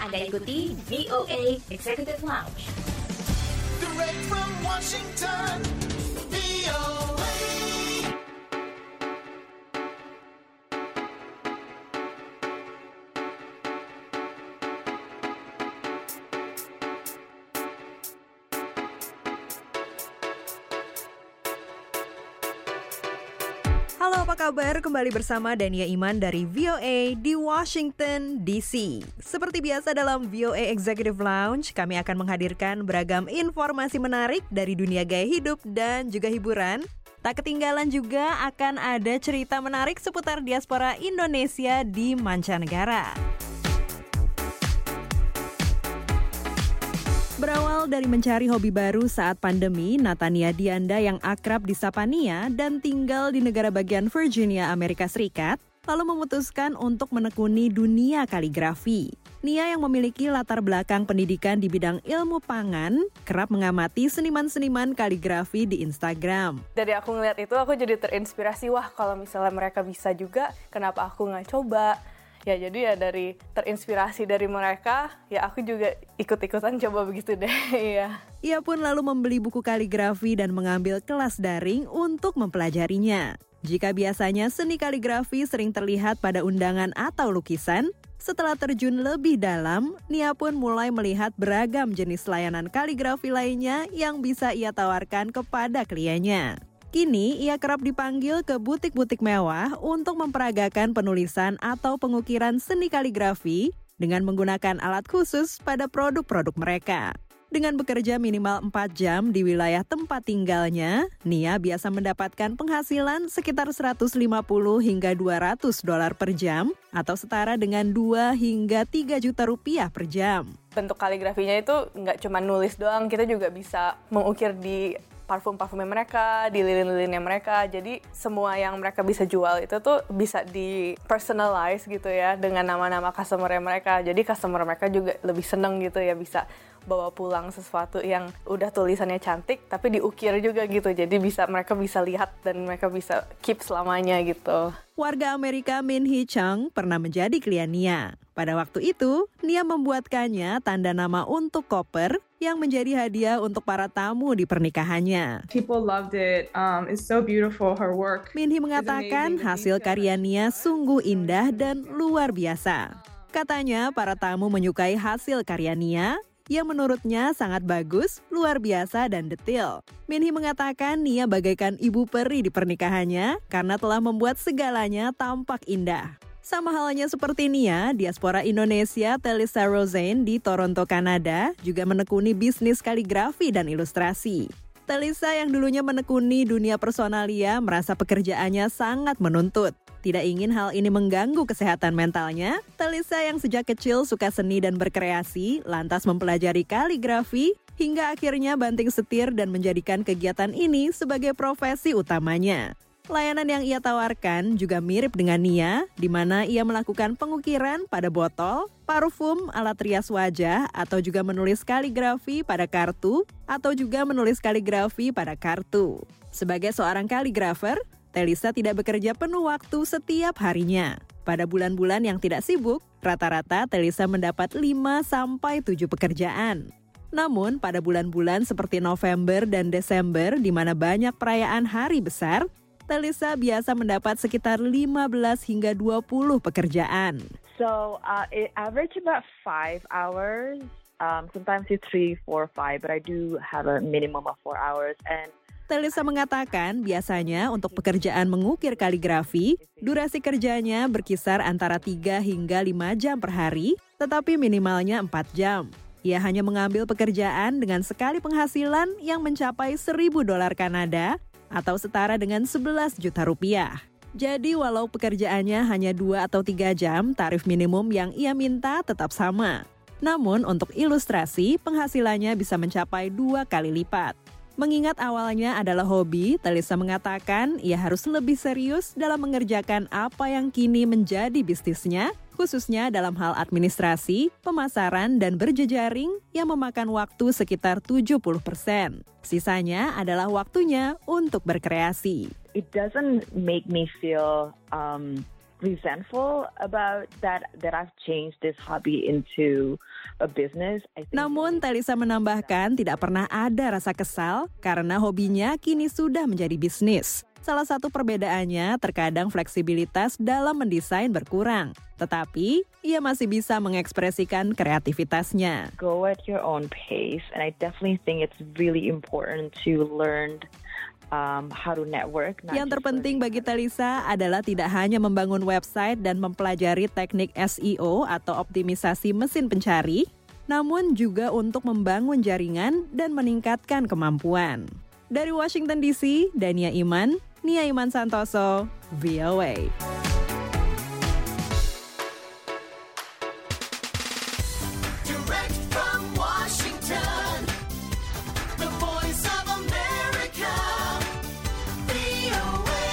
Anda ikuti VOA Executive Lounge. Direct from Washington, VOA. Halo, apa kabar? Kembali bersama Dania Iman dari VOA di Washington, D.C. Seperti biasa dalam VOA Executive Lounge, kami akan menghadirkan beragam informasi menarik dari dunia gaya hidup dan juga hiburan. Tak ketinggalan juga akan ada cerita menarik seputar diaspora Indonesia di mancanegara. Berawal dari mencari hobi baru saat pandemi, Natania Dianda yang akrab disapa Nia dan tinggal di negara bagian Virginia, Amerika Serikat, lalu memutuskan untuk menekuni dunia kaligrafi. Nia yang memiliki latar belakang pendidikan di bidang ilmu pangan, kerap mengamati seniman-seniman kaligrafi di Instagram. Dari aku ngeliat itu, aku jadi terinspirasi, wah kalau misalnya mereka bisa juga, kenapa aku nggak coba? Ya jadi ya dari terinspirasi dari mereka, ya aku juga ikut-ikutan coba begitu deh. Iya. Ia pun lalu membeli buku kaligrafi dan mengambil kelas daring untuk mempelajarinya. Jika biasanya seni kaligrafi sering terlihat pada undangan atau lukisan, setelah terjun lebih dalam, Nia pun mulai melihat beragam jenis layanan kaligrafi lainnya yang bisa ia tawarkan kepada kliennya. Kini, ia kerap dipanggil ke butik-butik mewah untuk memperagakan penulisan atau pengukiran seni kaligrafi dengan menggunakan alat khusus pada produk-produk mereka. Dengan bekerja minimal 4 jam di wilayah tempat tinggalnya, Nia biasa mendapatkan penghasilan sekitar $150 hingga $200 per jam atau setara dengan 2 hingga 3 juta rupiah per jam. Bentuk kaligrafinya itu nggak cuma nulis doang, kita juga bisa mengukir di parfum-parfumnya mereka, di lilin-lilinnya mereka. Jadi semua yang mereka bisa jual itu tuh bisa di personalize gitu ya dengan nama-nama customer-nya mereka. Jadi customer mereka juga lebih seneng gitu ya bisa bawa pulang sesuatu yang udah tulisannya cantik tapi diukir juga gitu. Jadi mereka bisa lihat dan mereka bisa keep selamanya gitu. Warga Amerika Min Hee Chung pernah menjadi klien Nia. Pada waktu itu, Nia membuatkannya tanda nama untuk koper yang menjadi hadiah untuk para tamu di pernikahannya. People loved it. It's so beautiful, her work. Min Hee mengatakan hasil karya Nia sungguh indah dan luar biasa. Katanya para tamu menyukai hasil karya Nia yang menurutnya sangat bagus, luar biasa, dan detail. Min Hee mengatakan Nia bagaikan ibu peri di pernikahannya karena telah membuat segalanya tampak indah. Sama halnya seperti Nia, diaspora Indonesia Telisa Roseanne di Toronto, Kanada juga menekuni bisnis kaligrafi dan ilustrasi. Telisa yang dulunya menekuni dunia personalia merasa pekerjaannya sangat menuntut. Tidak ingin hal ini mengganggu kesehatan mentalnya, Telisa yang sejak kecil suka seni dan berkreasi, lantas mempelajari kaligrafi, hingga akhirnya banting setir dan menjadikan kegiatan ini sebagai profesi utamanya. Layanan yang ia tawarkan juga mirip dengan Nia, di mana ia melakukan pengukiran pada botol, parfum, alat rias wajah, atau juga menulis kaligrafi pada kartu, atau juga menulis kaligrafi pada kartu. Sebagai seorang kaligrafer, Telisa tidak bekerja penuh waktu setiap harinya. Pada bulan-bulan yang tidak sibuk, rata-rata Telisa mendapat 5-7 pekerjaan. Namun, pada bulan-bulan seperti November dan Desember, di mana banyak perayaan hari besar, Telisa biasa mendapat sekitar 15 hingga 20 pekerjaan. So, it average about 5 hours. Sometimes it's 3, 4, 5, but I do have a minimum of 4 hours. And Telisa mengatakan biasanya untuk pekerjaan mengukir kaligrafi, durasi kerjanya berkisar antara 3 hingga 5 jam per hari, tetapi minimalnya 4 jam. Ia hanya mengambil pekerjaan dengan sekali penghasilan yang mencapai $1.000 Kanada atau setara dengan 11 juta rupiah. Jadi walau pekerjaannya hanya 2 atau 3 jam, tarif minimum yang ia minta tetap sama. Namun untuk ilustrasi, penghasilannya bisa mencapai 2 kali lipat. Mengingat awalnya adalah hobi, Telisa mengatakan ia harus lebih serius dalam mengerjakan apa yang kini menjadi bisnisnya, khususnya dalam hal administrasi, pemasaran, dan berjejaring yang memakan waktu sekitar 70%. Sisanya adalah waktunya untuk berkreasi. it doesn't make me feel resentful about that I've changed this hobby into a business. Namun, Telisa menambahkan tidak pernah ada rasa kesal karena hobinya kini sudah menjadi bisnis. Salah satu perbedaannya terkadang fleksibilitas dalam mendesain berkurang. Tetapi, ia masih bisa mengekspresikan kreativitasnya. Go at your own pace, and I definitely think it's really important to learn how to network. Yang terpenting bagi Telisa adalah tidak hanya membangun website dan mempelajari teknik SEO atau optimisasi mesin pencari, namun juga untuk membangun jaringan dan meningkatkan kemampuan. Dari Washington DC, Dania Iman, Nia Iman Santoso, VOA. Direct from Washington, the voice of America, VOA.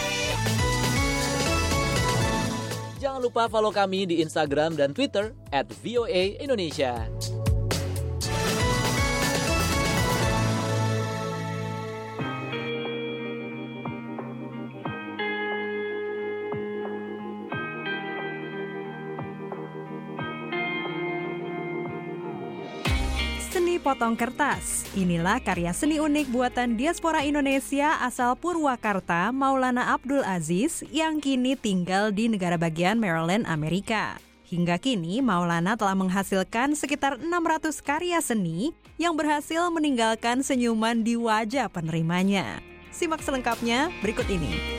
Jangan lupa follow kami di Instagram dan Twitter @VOA_Indonesia. Seni potong kertas. Inilah karya seni unik buatan diaspora Indonesia asal Purwakarta, Maulana Abdul Aziz, yang kini tinggal di negara bagian Maryland, Amerika. Hingga kini, Maulana telah menghasilkan sekitar 600 karya seni yang berhasil meninggalkan senyuman di wajah penerimanya. Simak selengkapnya berikut ini.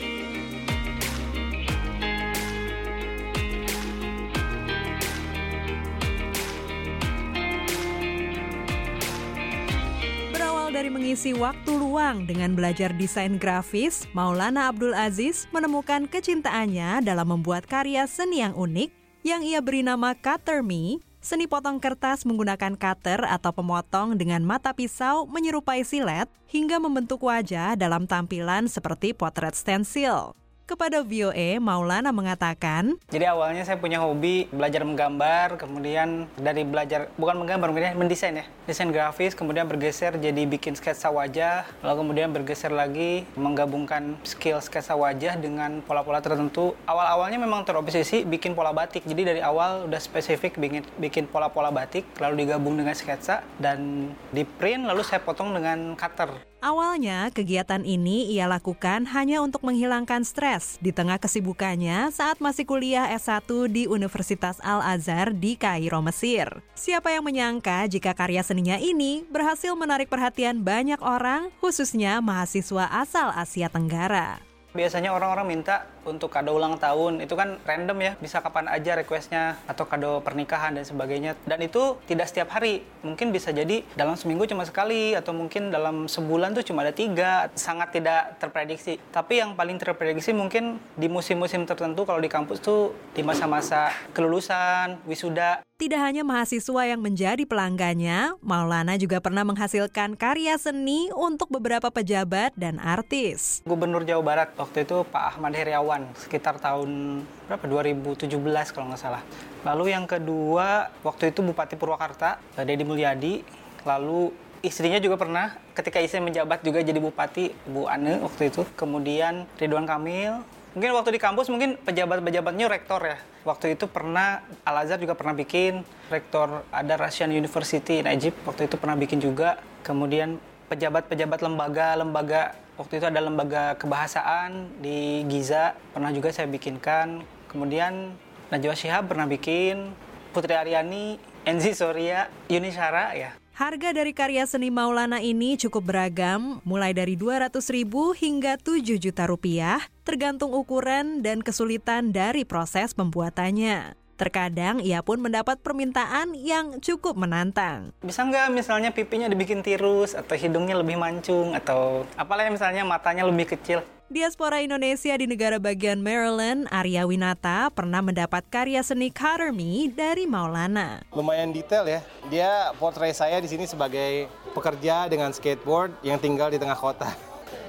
Dari mengisi waktu luang dengan belajar desain grafis, Maulana Abdul Aziz menemukan kecintaannya dalam membuat karya seni yang unik yang ia beri nama Cutter Me. Seni potong kertas menggunakan cutter atau pemotong dengan mata pisau menyerupai silet hingga membentuk wajah dalam tampilan seperti potret stensil. Kepada VOA, Maulana mengatakan, jadi awalnya saya punya hobi belajar menggambar, kemudian dari belajar, bukan menggambar, kemudian mendesain ya. Desain grafis, kemudian bergeser jadi bikin sketsa wajah, lalu kemudian bergeser lagi menggabungkan skill sketsa wajah dengan pola-pola tertentu. Awal-awalnya memang terobsesi bikin pola batik, jadi dari awal udah spesifik bikin pola-pola batik, lalu digabung dengan sketsa, dan di print, lalu saya potong dengan cutter. Awalnya, kegiatan ini ia lakukan hanya untuk menghilangkan stres di tengah kesibukannya saat masih kuliah S1 di Universitas Al-Azhar di Kairo, Mesir. Siapa yang menyangka jika karya seninya ini berhasil menarik perhatian banyak orang, khususnya mahasiswa asal Asia Tenggara. Biasanya orang-orang minta untuk kado ulang tahun, itu kan random ya, bisa kapan aja requestnya, atau kado pernikahan dan sebagainya. Dan itu tidak setiap hari, mungkin bisa jadi dalam seminggu cuma sekali, atau mungkin dalam sebulan tuh cuma ada 3, sangat tidak terprediksi. Tapi yang paling terprediksi mungkin di musim-musim tertentu kalau di kampus tuh di masa-masa kelulusan, wisuda. Tidak hanya mahasiswa yang menjadi pelanggannya, Maulana juga pernah menghasilkan karya seni untuk beberapa pejabat dan artis. Gubernur Jawa Barat waktu itu Pak Ahmad Heriawan, sekitar tahun 2017 kalau nggak salah. Lalu yang kedua, waktu itu Bupati Purwakarta, Deddy Mulyadi. Lalu istrinya juga pernah, ketika istri menjabat juga jadi bupati, Bu Ane waktu itu. Kemudian Ridwan Kamil. Mungkin waktu di kampus mungkin pejabat-pejabatnya rektor ya. Waktu itu pernah, Al-Azhar juga pernah bikin, rektor ada Russian University in Egypt, waktu itu pernah bikin juga. Kemudian pejabat-pejabat lembaga, waktu itu ada lembaga kebahasaan di Giza, pernah juga saya bikinkan. Kemudian Najwa Shihab pernah bikin, Putri Aryani, Enzi Soria, Yuni Syara ya. Harga dari karya seni Maulana ini cukup beragam, mulai dari 200.000 hingga 7 juta rupiah, tergantung ukuran dan kesulitan dari proses pembuatannya. Terkadang ia pun mendapat permintaan yang cukup menantang. Bisa nggak misalnya pipinya dibikin tirus, atau hidungnya lebih mancung, atau apalah misalnya matanya lebih kecil. Diaspora Indonesia di negara bagian Maryland, Arya Winata, pernah mendapat karya seni Cutter Me dari Maulana. Lumayan detail ya. Dia portray saya di sini sebagai pekerja dengan skateboard yang tinggal di tengah kota.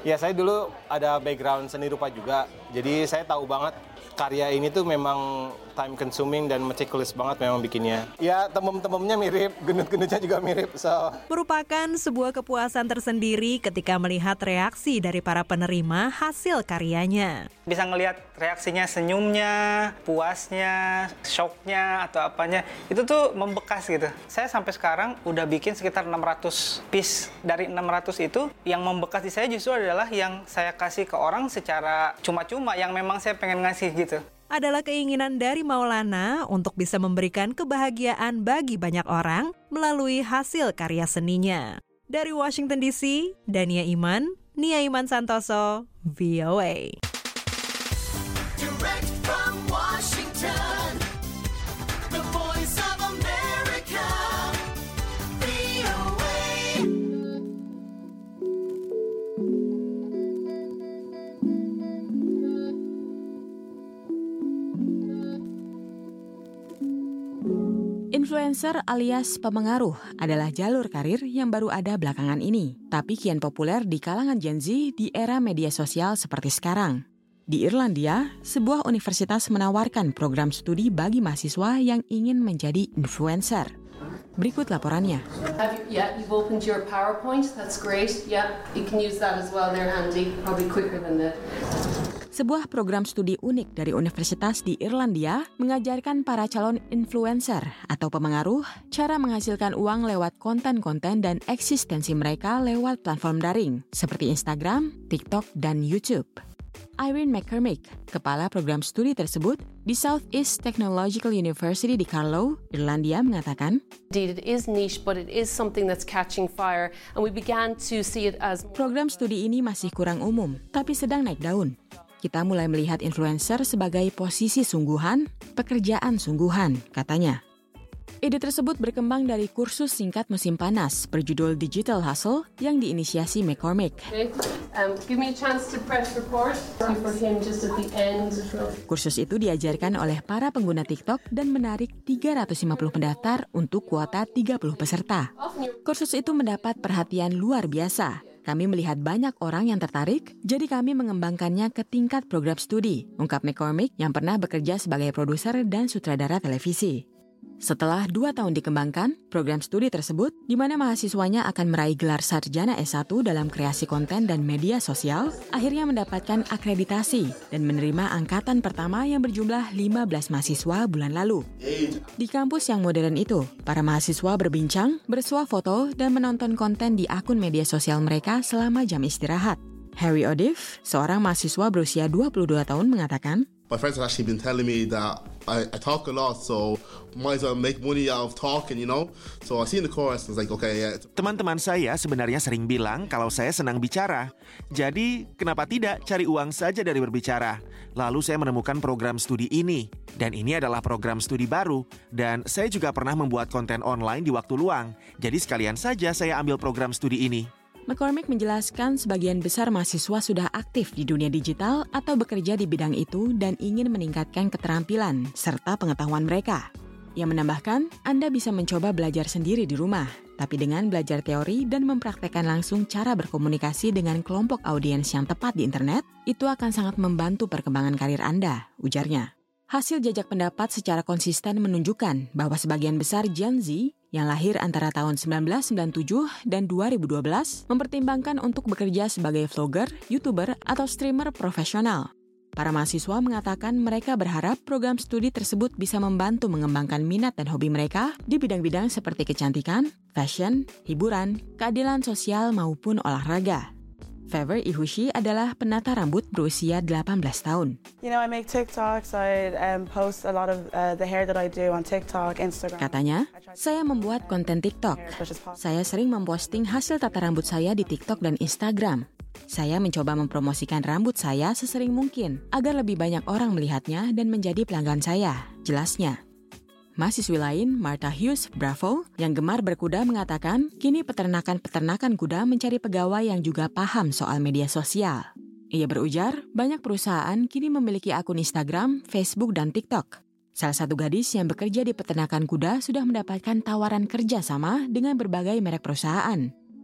Ya, saya dulu ada background seni rupa juga. Jadi saya tahu banget karya ini tuh memang time consuming dan meticulous banget memang bikinnya. Ya, temem-tememnya mirip, gendut-gendutnya juga mirip. Merupakan sebuah kepuasan tersendiri ketika melihat reaksi dari para penerima hasil karyanya. Bisa ngelihat reaksinya, senyumnya, puasnya, shocknya atau apanya, itu tuh membekas gitu. Saya sampai sekarang udah bikin sekitar 600 piece. Dari 600 itu, yang membekas di saya justru adalah yang saya kasih ke orang secara cuma-cuma, yang memang saya pengen ngasih gitu. Adalah keinginan dari Maulana untuk bisa memberikan kebahagiaan bagi banyak orang melalui hasil karya seninya. Dari Washington DC, Dania Iman, Nia Iman Santoso, VOA. Direct from Washington, the voice of America, VOA. Influencer alias pemengaruh adalah jalur karir yang baru ada belakangan ini, tapi kian populer di kalangan Gen Z di era media sosial seperti sekarang. Di Irlandia, sebuah universitas menawarkan program studi bagi mahasiswa yang ingin menjadi influencer. Berikut laporannya. You've opened your PowerPoint. That's great. Yeah, you can use that as well. They're handy. Probably quicker than the... Sebuah program studi unik dari universitas di Irlandia mengajarkan para calon influencer atau pemengaruh cara menghasilkan uang lewat konten-konten dan eksistensi mereka lewat platform daring seperti Instagram, TikTok, dan YouTube. Irene McCormick, kepala program studi tersebut di Southeast Technological University di Carlow, Irlandia, mengatakan, Indeed, it is niche, but it is something that's catching fire, and we began to see it as... Program studi ini masih kurang umum, tapi sedang naik daun. Kita mulai melihat influencer sebagai posisi sungguhan, pekerjaan sungguhan, katanya. Ide tersebut berkembang dari kursus singkat musim panas berjudul Digital Hustle yang diinisiasi McCormick. Give me a chance to press record for him just at the end. Kursus itu diajarkan oleh para pengguna TikTok dan menarik 350 pendaftar untuk kuota 30 peserta. Kursus itu mendapat perhatian luar biasa. Kami melihat banyak orang yang tertarik, jadi kami mengembangkannya ke tingkat program studi, ungkap McCormick yang pernah bekerja sebagai produser dan sutradara televisi. Setelah 2 tahun dikembangkan, program studi tersebut, di mana mahasiswanya akan meraih gelar sarjana S1 dalam kreasi konten dan media sosial, akhirnya mendapatkan akreditasi dan menerima angkatan pertama yang berjumlah 15 mahasiswa bulan lalu. Di kampus yang modern itu, para mahasiswa berbincang, bersuah foto, dan menonton konten di akun media sosial mereka selama jam istirahat. Harry O'Diff, seorang mahasiswa berusia 22 tahun, mengatakan, My friends have actually been telling me that I talk a lot, so might as well make money out of talking, you know? So I seen the chorus and was like, okay, yeah. Teman-teman saya sebenarnya sering bilang kalau saya senang bicara. Jadi, kenapa tidak cari uang saja dari berbicara? Lalu saya menemukan program studi ini. Dan ini adalah program studi baru. Dan saya juga pernah membuat konten online di waktu luang. Jadi sekalian saja saya ambil program studi ini. McCormick menjelaskan sebagian besar mahasiswa sudah aktif di dunia digital atau bekerja di bidang itu dan ingin meningkatkan keterampilan serta pengetahuan mereka. Ia menambahkan, Anda bisa mencoba belajar sendiri di rumah, tapi dengan belajar teori dan mempraktekkan langsung cara berkomunikasi dengan kelompok audiens yang tepat di internet, itu akan sangat membantu perkembangan karir Anda, ujarnya. Hasil jajak pendapat secara konsisten menunjukkan bahwa sebagian besar Gen Z yang lahir antara tahun 1997 dan 2012 mempertimbangkan untuk bekerja sebagai vlogger, YouTuber, atau streamer profesional. Para mahasiswa mengatakan mereka berharap program studi tersebut bisa membantu mengembangkan minat dan hobi mereka di bidang-bidang seperti kecantikan, fashion, hiburan, keadilan sosial maupun olahraga. Fever Ihushi adalah penata rambut berusia 18 tahun. You know, I make TikToks, I post a lot of the hair that I do on TikTok, Instagram. Katanya, saya membuat konten TikTok. Saya sering memposting hasil tata rambut saya di TikTok dan Instagram. Saya mencoba mempromosikan rambut saya sesering mungkin agar lebih banyak orang melihatnya dan menjadi pelanggan saya, jelasnya. Mahasiswi lain, Martha Hughes Bravo, yang gemar berkuda mengatakan, kini peternakan kuda mencari pegawai yang juga paham soal media sosial. Ia berujar, banyak perusahaan kini memiliki akun Instagram, Facebook, dan TikTok. Salah satu gadis yang bekerja di peternakan kuda sudah mendapatkan tawaran kerja sama dengan berbagai merek perusahaan.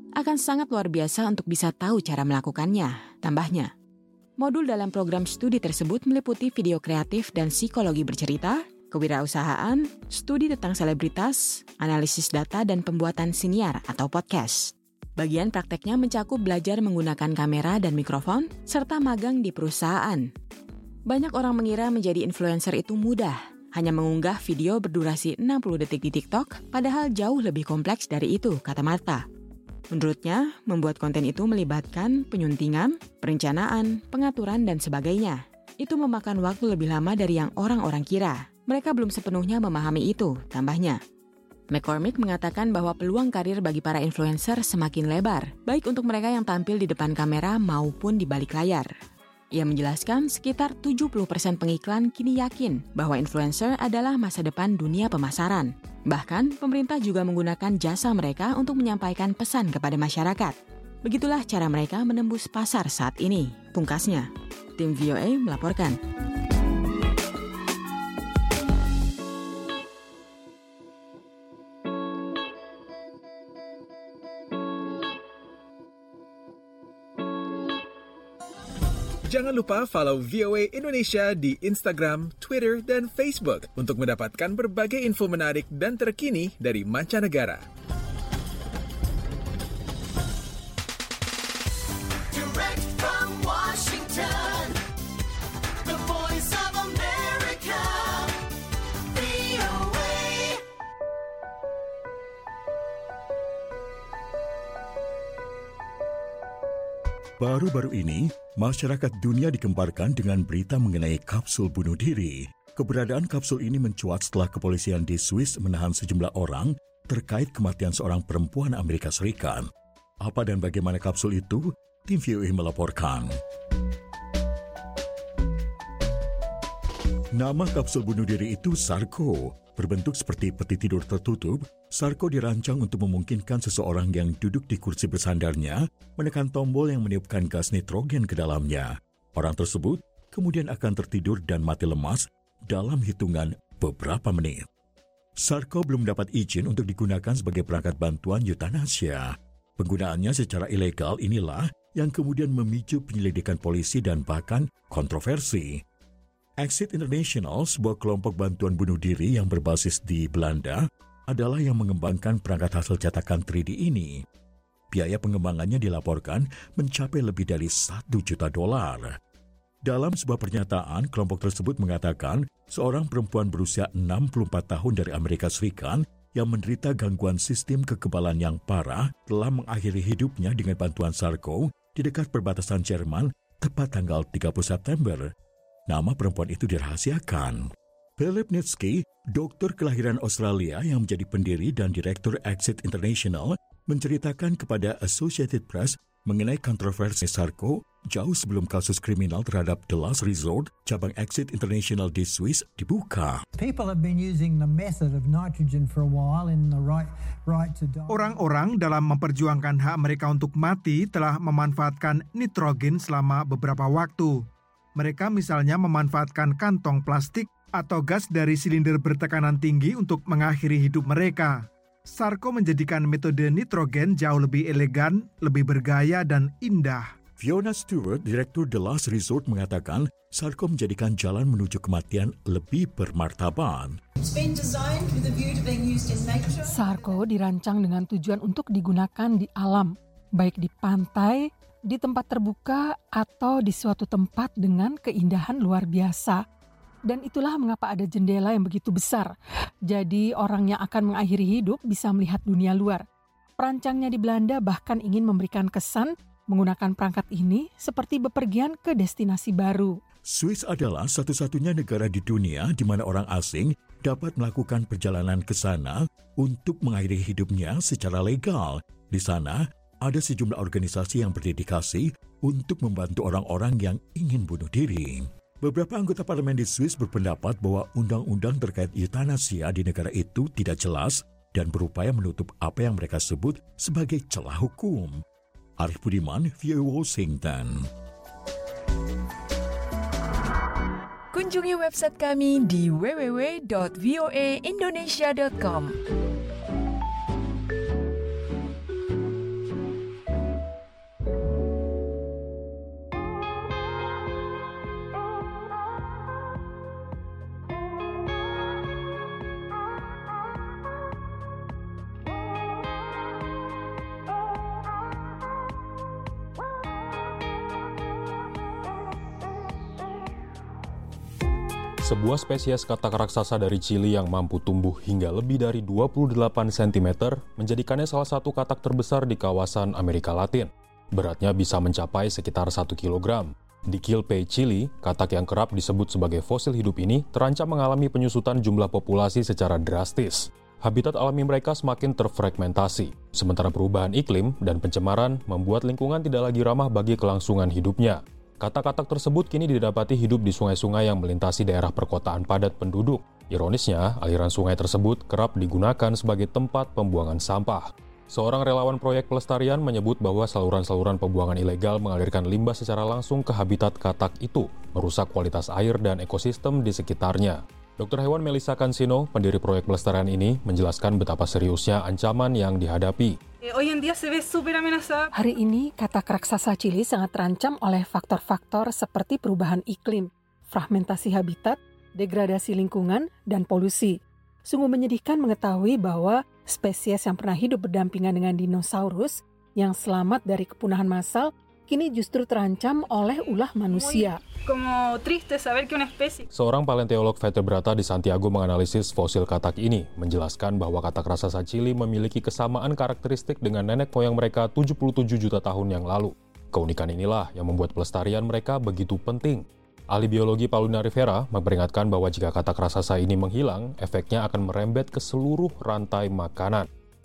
akan sangat luar biasa untuk bisa tahu cara melakukannya, tambahnya. Modul dalam program studi tersebut meliputi video kreatif dan psikologi bercerita, kewirausahaan, studi tentang selebritas, analisis data, dan pembuatan siniar atau podcast. Bagian prakteknya mencakup belajar menggunakan kamera dan mikrofon, serta magang di perusahaan. Banyak orang mengira menjadi influencer itu mudah, hanya mengunggah video berdurasi 60 detik di TikTok, padahal jauh lebih kompleks dari itu, kata Martha. Menurutnya, membuat konten itu melibatkan penyuntingan, perencanaan, pengaturan, dan sebagainya. Itu memakan waktu lebih lama dari yang orang-orang kira. Mereka belum sepenuhnya memahami itu, tambahnya. McCormick mengatakan bahwa peluang karir bagi para influencer semakin lebar, baik untuk mereka yang tampil di depan kamera maupun di balik layar. Ia menjelaskan sekitar 70% pengiklan kini yakin bahwa influencer adalah masa depan dunia pemasaran. Bahkan, pemerintah juga menggunakan jasa mereka untuk menyampaikan pesan kepada masyarakat. Begitulah cara mereka menembus pasar saat ini, pungkasnya. Tim VOA melaporkan. Jangan lupa follow VOA Indonesia di Instagram, Twitter, dan Facebook untuk mendapatkan berbagai info menarik dan terkini dari mancanegara. Direct from Washington, the voice of America, VOA. Baru-baru ini, masyarakat dunia digemparkan dengan berita mengenai kapsul bunuh diri. Keberadaan kapsul ini mencuat setelah kepolisian di Swiss menahan sejumlah orang terkait kematian seorang perempuan Amerika Serikat. Apa dan bagaimana kapsul itu? Tim VOA melaporkan. Nama kapsul bunuh diri itu Sarko. Berbentuk seperti peti tidur tertutup, Sarko dirancang untuk memungkinkan seseorang yang duduk di kursi bersandarnya menekan tombol yang meniupkan gas nitrogen ke dalamnya. Orang tersebut kemudian akan tertidur dan mati lemas dalam hitungan beberapa menit. Sarko belum dapat izin untuk digunakan sebagai perangkat bantuan eutanasia. Penggunaannya secara ilegal inilah yang kemudian memicu penyelidikan polisi dan bahkan kontroversi. Exit International, sebuah kelompok bantuan bunuh diri yang berbasis di Belanda, adalah yang mengembangkan perangkat hasil cetakan 3D ini. Biaya pengembangannya dilaporkan mencapai lebih dari $1 juta. Dalam sebuah pernyataan, kelompok tersebut mengatakan seorang perempuan berusia 64 tahun dari Amerika Serikat yang menderita gangguan sistem kekebalan yang parah telah mengakhiri hidupnya dengan bantuan Sarko di dekat perbatasan Jerman tepat tanggal 30 September. Nama perempuan itu dirahasiakan. Philip Nitsky, dokter kelahiran Australia yang menjadi pendiri dan direktur Exit International, menceritakan kepada Associated Press mengenai kontroversi Sarko jauh sebelum kasus kriminal terhadap The Last Resort, cabang Exit International di Swiss, dibuka. People have been using the method of nitrogen for a while in the right to die. Orang-orang dalam memperjuangkan hak mereka untuk mati telah memanfaatkan nitrogen selama beberapa waktu. Mereka misalnya memanfaatkan kantong plastik atau gas dari silinder bertekanan tinggi untuk mengakhiri hidup mereka. Sarko menjadikan metode nitrogen jauh lebih elegan, lebih bergaya, dan indah. Fiona Stewart, direktur The Last Resort, mengatakan Sarko menjadikan jalan menuju kematian lebih bermartabat. Sarko dirancang dengan tujuan untuk digunakan di alam, baik di pantai, di tempat terbuka, atau di suatu tempat dengan keindahan luar biasa. Dan itulah mengapa ada jendela yang begitu besar. Jadi orang yang akan mengakhiri hidup bisa melihat dunia luar. Perancangnya di Belanda bahkan ingin memberikan kesan menggunakan perangkat ini seperti bepergian ke destinasi baru. Swiss adalah satu-satunya negara di dunia di mana orang asing dapat melakukan perjalanan ke sana untuk mengakhiri hidupnya secara legal. Di sana, ada sejumlah organisasi yang berdedikasi untuk membantu orang-orang yang ingin bunuh diri. Beberapa anggota parlemen di Swiss berpendapat bahwa undang-undang terkait eutanasia di negara itu tidak jelas dan berupaya menutup apa yang mereka sebut sebagai celah hukum. Arif Budiman, VOA Washington. Kunjungi website kami di www.voaindonesia.com. Sebuah spesies katak raksasa dari Chili yang mampu tumbuh hingga lebih dari 28 cm menjadikannya salah satu katak terbesar di kawasan Amerika Latin. Beratnya bisa mencapai sekitar 1 kg. Di Quilpay, Chili, katak yang kerap disebut sebagai fosil hidup ini terancam mengalami penyusutan jumlah populasi secara drastis. Habitat alami mereka semakin terfragmentasi, sementara perubahan iklim dan pencemaran membuat lingkungan tidak lagi ramah bagi kelangsungan hidupnya. Katak-katak tersebut kini didapati hidup di sungai-sungai yang melintasi daerah perkotaan padat penduduk. Ironisnya, aliran sungai tersebut kerap digunakan sebagai tempat pembuangan sampah. Seorang relawan proyek pelestarian menyebut bahwa saluran-saluran pembuangan ilegal mengalirkan limbah secara langsung ke habitat katak itu, merusak kualitas air dan ekosistem di sekitarnya. Dr. Hewan Melissa Cancino, pendiri proyek pelestarian ini, menjelaskan betapa seriusnya ancaman yang dihadapi. Hari ini, katak raksasa Chili sangat terancam oleh faktor-faktor seperti perubahan iklim, fragmentasi habitat, degradasi lingkungan, dan polusi. Sungguh menyedihkan mengetahui bahwa spesies yang pernah hidup berdampingan dengan dinosaurus yang selamat dari kepunahan massal kini justru terancam oleh ulah manusia. Seorang paleontolog vertebrata di Santiago menganalisis fosil katak ini, menjelaskan bahwa katak raksasa Chili memiliki kesamaan karakteristik dengan nenek moyang mereka 77 juta tahun yang lalu. Keunikan inilah yang membuat pelestarian mereka begitu penting. Ahli biologi Paulina Rivera memperingatkan bahwa jika katak raksasa ini menghilang, efeknya akan merembet ke seluruh rantai makanan.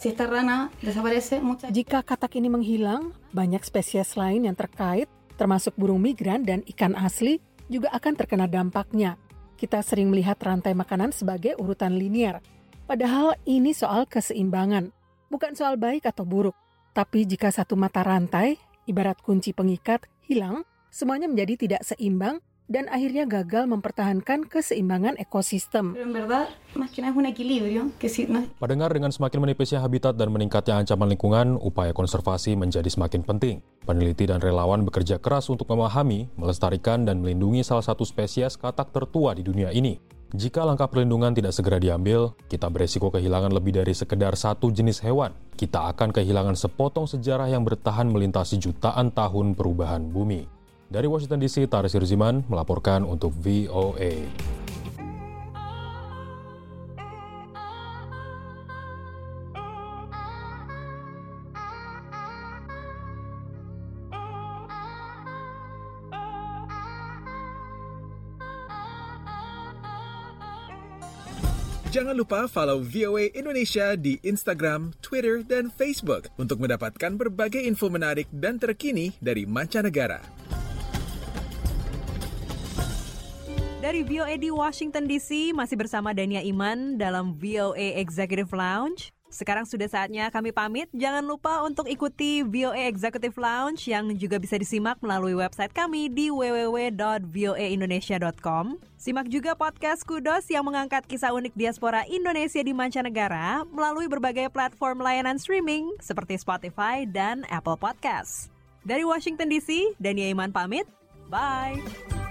Jika katak ini menghilang, banyak spesies lain yang terkait, termasuk burung migran dan ikan asli, juga akan terkena dampaknya. Kita sering melihat rantai makanan sebagai urutan linier. Padahal ini soal keseimbangan, bukan soal baik atau buruk. Tapi jika satu mata rantai, ibarat kunci pengikat, hilang, semuanya menjadi tidak seimbang, dan akhirnya gagal mempertahankan keseimbangan ekosistem. Pendengar, dengan semakin menipisnya habitat dan meningkatnya ancaman lingkungan, upaya konservasi menjadi semakin penting. Peneliti dan relawan bekerja keras untuk memahami, melestarikan, dan melindungi salah satu spesies katak tertua di dunia ini. Jika langkah perlindungan tidak segera diambil, kita beresiko kehilangan lebih dari sekedar satu jenis hewan. Kita akan kehilangan sepotong sejarah yang bertahan melintasi jutaan tahun perubahan bumi. Dari Washington DC, Taris Hirziman melaporkan untuk VOA. Jangan lupa follow VOA Indonesia di Instagram, Twitter, dan Facebook untuk mendapatkan berbagai info menarik dan terkini dari mancanegara. Dari VOA di Washington DC, masih bersama Dania Iman dalam VOA Executive Lounge. Sekarang sudah saatnya kami pamit. Jangan lupa untuk ikuti VOA Executive Lounge yang juga bisa disimak melalui website kami di www.voaindonesia.com. Simak juga podcast Kudos yang mengangkat kisah unik diaspora Indonesia di mancanegara melalui berbagai platform layanan streaming seperti Spotify dan Apple Podcasts. Dari Washington DC, Dania Iman pamit. Bye!